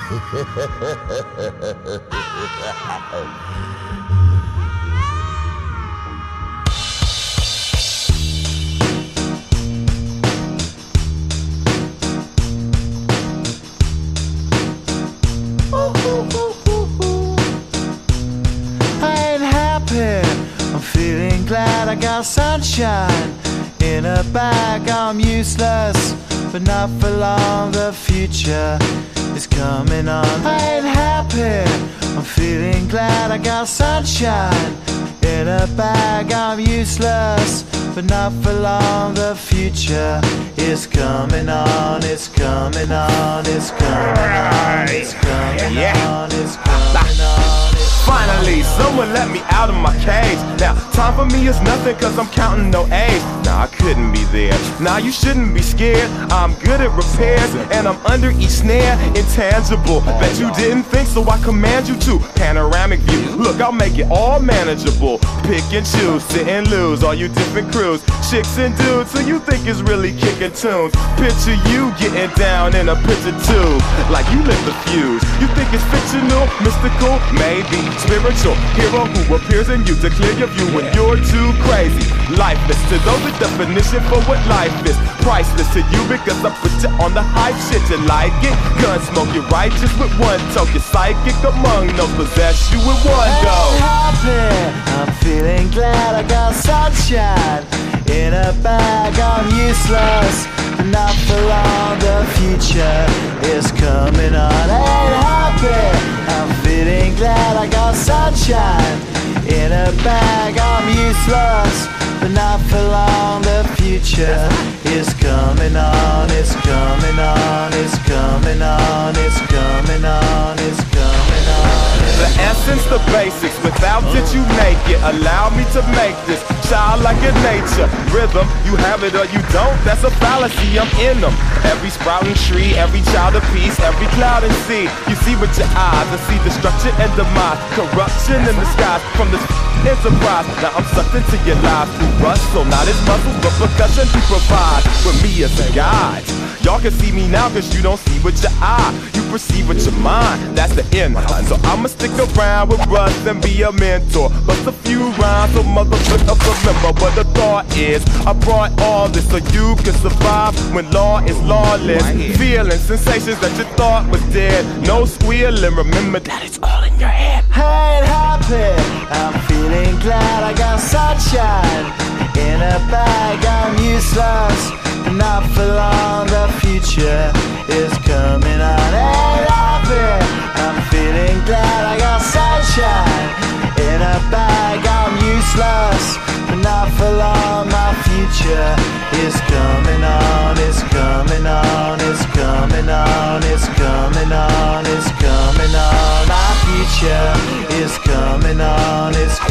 I'm feeling glad I got sunshine in a bag. I'm useless, but not for long. The future is coming on. I ain't happy. I'm feeling glad I got sunshine in a bag. I'm useless, but not for long. The future is coming on. It's coming on. It's coming on. It's coming on. It's coming on. Finally, someone let me out of my cage. Now, time for me is nothing cause I'm counting no A's. Nah, I couldn't be there. Nah, you shouldn't be scared. I'm good at repairs and I'm under each snare. Intangible, bet you didn't think, so I command you to. Panoramic view, look, I'll make it all manageable. Pick and choose, sit and lose, all you different crews. Chicks and dudes, so you think it's really kicking tunes. Picture you getting down in a picture tube, like you lit the fuse. You think it's fictional, mystical, maybe spiritual hero who appears in you to clear your view when you're too crazy. Lifeless to those, the definition for what life is. Priceless to you because I put you on the hype shit. You like it? Gun smoke, you're righteous with one toe. You're psychic among no possess you with one go. I'm feeling glad I got sunshine in a bag. I'm useless, but not for long. The future is coming on. Ain't happy. I'm feeling glad I got sunshine in a bag. I'm useless, but not for long. The future is coming on. It's coming on. It's coming on. It's coming on. It's coming on. The essence, the basics, without it you make it. Allow me to make this childlike in nature. Rhythm, you have it or you don't, that's a fallacy, I'm in them. Every sprouting tree, every child of peace, every cloud and sea. You see with your eyes, I see destruction and demise. Corruption in the skies from this enterprise. Now I'm sucked into your lives through rust, so not as muscles, but percussion to provide for me as a guide. Y'all can see me now cause you don't see with your eye. You perceive with your mind, that's the end line. So I'ma stick around with Russ and be a mentor. Bust a few rhymes so motherfuckers remember what the thought is. I brought all this so you can survive when law is lawless. Feeling sensations that you thought was dead. No squealing, remember that it's all in your head. I ain't happy. I'm feeling glad I got sunshine in a bag. I'm useless, not for long. The future is coming on. Ain't happy. I'm feeling glad I got sunshine in a bag. I'm useless, but not for long. My future is coming on. It's coming on. It's coming on. It's coming on. It's coming on. My future is coming on. It's